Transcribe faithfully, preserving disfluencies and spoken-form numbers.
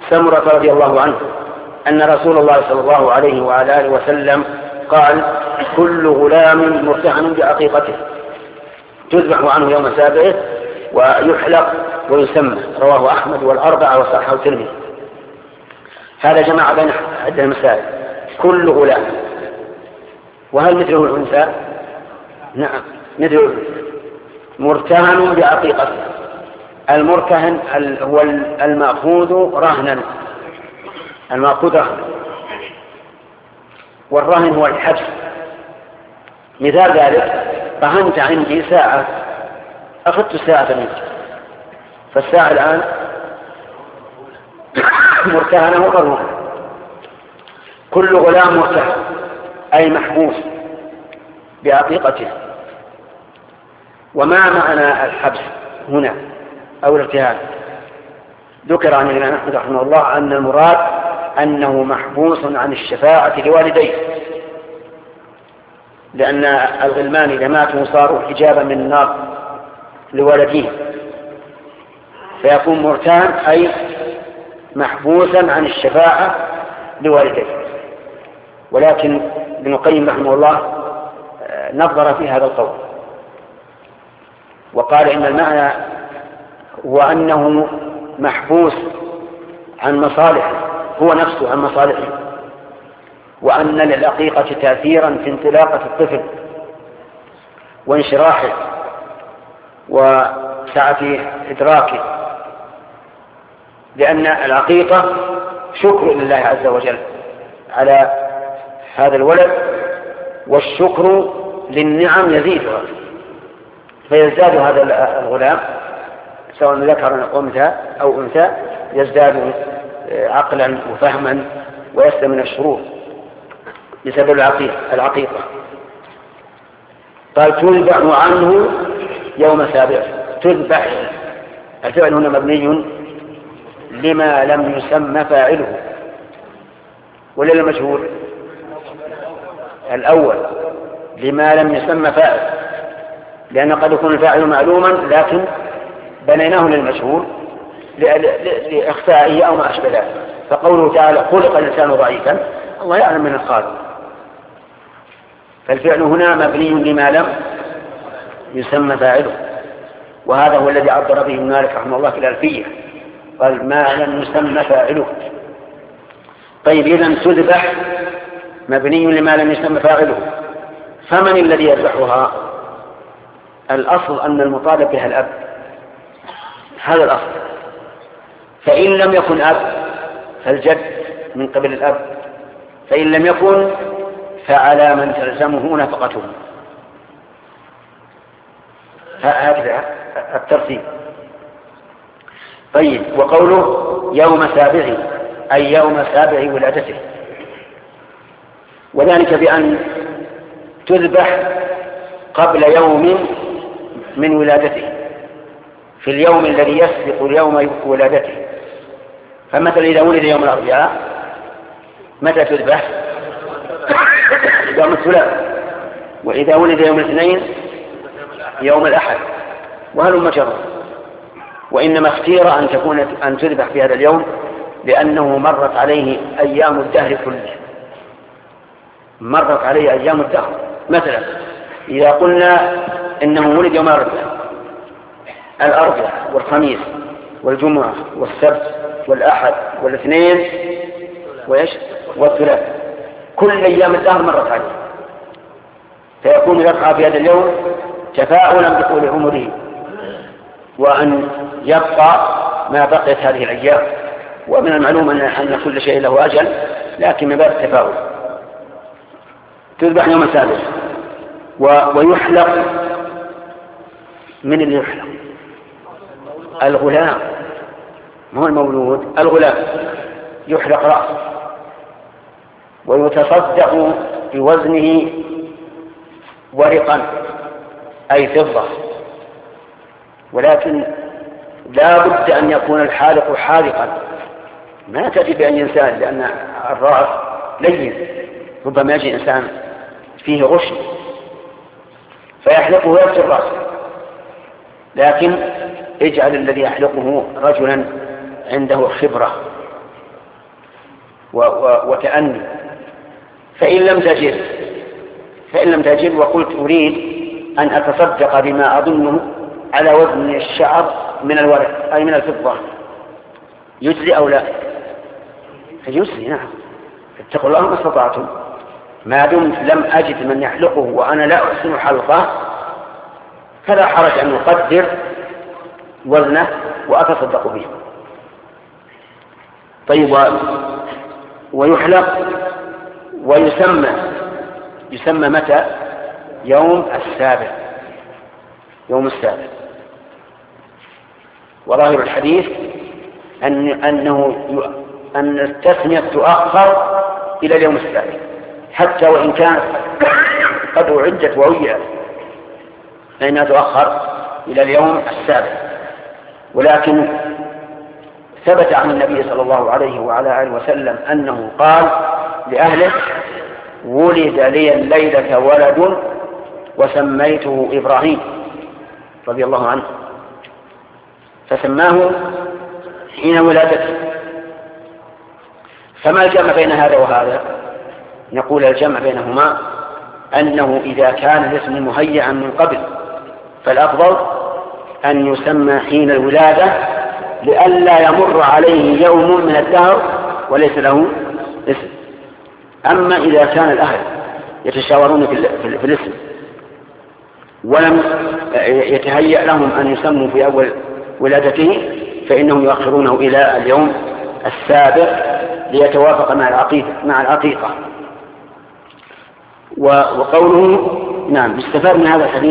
سمرة رضي الله عنه أن رسول الله صلى الله عليه وعلى آله وسلم قال: كل غلام مرتهن بعقيقته تذبح عنه يوم سابعه ويحلق ويسمى. رواه أحمد والأربعة وصححه الترمذي. هذا جمع بين عدة مسائل. كل غلام، وهل مثله الأنثى؟ نعم مثل الأنثى. مرتهن بعقيقته. المرتهن هو المأخوذ رهنا، المأخوذ رهنا، والرهن هو الحبس. مثال ذلك: رهنت عندي ساعة، أخذت الساعة منك، فالساعة الآن مرتهنة ومرهونة. كل غلام مرتهن أي محبوس بعقيقته. وما معنى الحبس هنا أو الارتهان؟ ذكر عن الإمام أحمد رحمه الله أن المراد أنه محبوس عن الشفاعة لوالديه، لأن الغلمان إذا ماتوا صاروا حجابا من النار لولديه، فيكون مرتهن أي محبوسا عن الشفاعة لوالديه. ولكن ابن القيم رحمه الله نظر في هذا القول وقال إن المعنى هو أنه محبوس عن مصالحه، هو نفسه عن مصالحه، وأن للعقيقة تأثيرا في انطلاقة الطفل وانشراحه وسعة إدراكه، لأن العقيقة شكر لله عز وجل على هذا الولد، والشكر للنعم يزيدها، فيزداد هذا الغلام سواء ذكر أو أنثى يزداد عقلا وفهما ويسلم من الشرور بسبب العقيقة. قال: تذبح عنه يوم سابعه. تذبح، الفعل هنا مبني لما لم يسمى فاعله، ولا المجهول؟ الأول لما لم يسمى فاعل، لأن قد يكون الفاعل معلوما لكن بنيناه للمجهول لإخفائه أو ما أشبه ذلك. فقوله تعالى: خلق الإنسان ضعيفا، الله يعلم من الخالق، فالفعل هنا مبني لما لم يسمى فاعله، وهذا هو الذي عبر به مالك رحمه الله في الألفية، قال: ما لم يسمى فاعله. طيب، إذن تذبح مبني لما لم يسمى فاعله، فمن الذي يذبحها؟ الأصل أن المطالب بها الأب، هذا الأصل. فإن لم يكن أب فالجد من قبل الأب، فإن لم يكن فعلى من تلزمه نفقته. هكذا الترتيب. طيب، وقوله يوم سابعه أي يوم سابع ولادته، وذلك بأن تذبح قبل يوم من ولادته، في اليوم الذي يسبق اليوم ولادته. فمثلا إذا ولد يوم الأربعاء متى تذبح؟ يوم الثلاثاء. وإذا ولد يوم الاثنين يوم الأحد، وهلم جرا. وإنما اختير أن تكون أن تذبح في هذا اليوم لأنه مرت عليه أيام الدهر كله، مرت عليه أيام الدهر. مثلا إذا قلنا إنه ولد يوم الأربعاء، الأربعاء والخميس والجمعة والسبت والأحد والاثنين وإيش والثلاث، كل أيام الدهر مرت عليه، فيكون يقع في هذا اليوم تفاؤلا بطول عمره وأن يبقى ما بقيت هذه الأيام. ومن المعلوم أن كل شيء له أجل، لكن من باب التفاؤل. تذبح يوم السابع. ويحلق، من اللي يحلق؟ الغلام، ما هو المولود، الغلام يحلق رأسه ويتصدق بوزنه ورقا أي فضة، ولكن لا بد أن يكون الحالق حالقا، ما تأتي بأي إنسان، لأن الرأس لين، ربما يجي إنسان فيه غش فيحلقه ويكسر رأسه، لكن اجعل الذي يحلقه رجلا عنده خبرة وتأني. فإن لم تجد فإن لم تجد وقلت أريد أن أتصدق بما أظنه على وزن الشعر من الورق أي من الفضة، يجزي أو لا؟ فيجزي، نعم. اتقوا الله ما استطعتم. ما دمت لم أجد من يحلقه وأنا لا أحسن حلقه فلا حرج أن أقدر وزنه وأتصدق به. طيب، ويحلق ويسمى يسمى متى؟ يوم السابع، يوم السابع. وظاهر الحديث أن أنه أن التسمية تؤخر إلى اليوم السابع حتى وإن كانت قد أعدت وويعت فإنها تؤخر إلى اليوم السابع. ولكن ثبت عن النبي صلى الله عليه وعلى آله وسلم أنه قال لأهله: ولد لي الليلة ولد وسميته إبراهيم رضي الله عنه، فسماه حين ولادته. فما الجمع بين هذا وهذا؟ نقول الجمع بينهما أنه إذا كان الاسم مهيئا من قبل فالأفضل أن يسمى حين الولادة لئلا يمر عليه يوم من الدهر وليس له اسم. أما إذا كان الأهل يتشاورون في الاسم ولم يتهيأ لهم أن يسموا في أول ولادته فإنهم يؤخرونه إلى اليوم السابع ليتوافق مع العقيقة مع العقيقة. وقوله نعم يستفاد من هذا الحديث